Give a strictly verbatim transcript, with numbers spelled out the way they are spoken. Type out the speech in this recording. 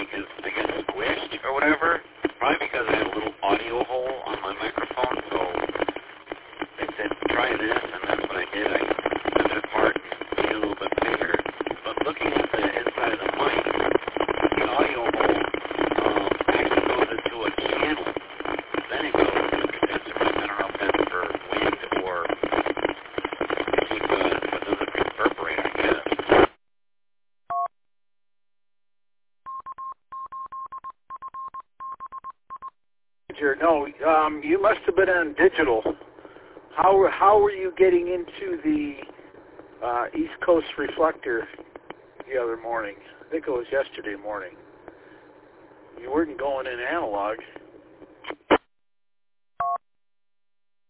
is I get squished or whatever. Probably because I have a little audio hole on my microphone, so they said try this, and that's what I did. I took it apart and made it a little bit bigger. But looking at the inside of the mic, the audio hole um, actually goes into a channel. Then it goes into the condenser mic. I don't know if that's for wind or to keep uh, what does it reverberate, I guess. No, um, you must have been on digital. How how were you getting into the uh, East Coast Reflector the other morning? I think it was yesterday morning. You weren't going in analog.